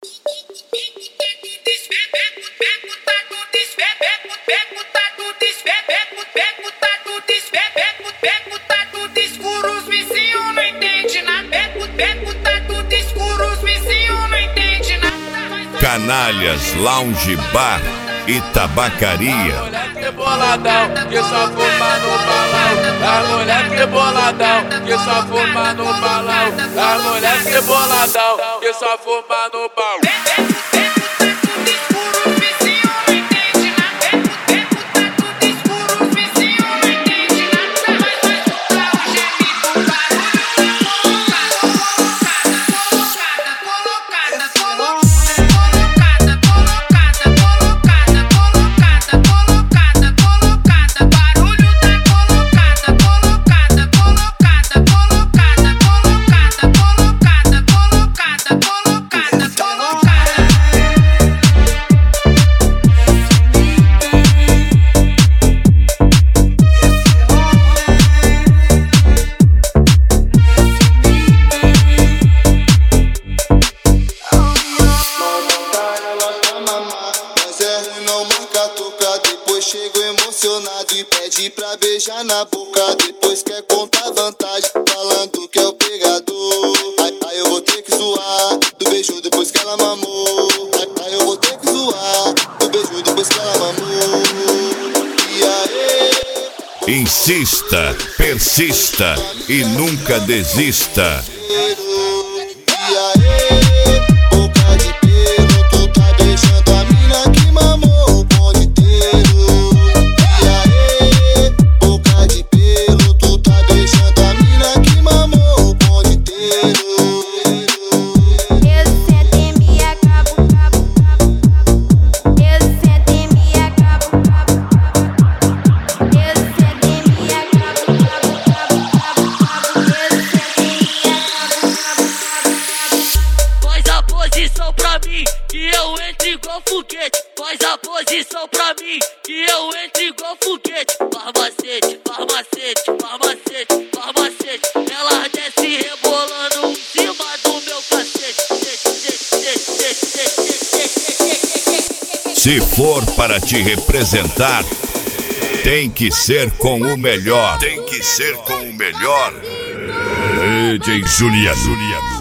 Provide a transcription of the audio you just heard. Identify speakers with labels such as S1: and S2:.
S1: Canalhas Lounge Bar e Tabacaria.
S2: Moleque boladão, que só fuma no balão. Moleque boladão, que só fuma no balão. Moleque boladão, que só fuma no balão.
S3: Chego emocionado e pede pra beijar na boca. Depois quer contar vantagem, falando que é o pegador. Aí eu vou ter que zoar do beijo depois que ela mamou. Aí eu vou ter que zoar do beijo depois que ela mamou. E aí?
S1: Insista, persista e nunca desista.
S3: E aí? Boca de pelo, tu tá beijando a mina que mamou o bonde inteiro.
S4: Que eu entre igual foguete, faz a posição pra mim, que eu entre igual foguete. Farmacete, farmacete, farmacete, farmacete. Ela desce rebolando em cima do meu cacete.
S1: Se for para te representar, tem que ser com o melhor. Tem que ser com o melhor. DJ Juliano.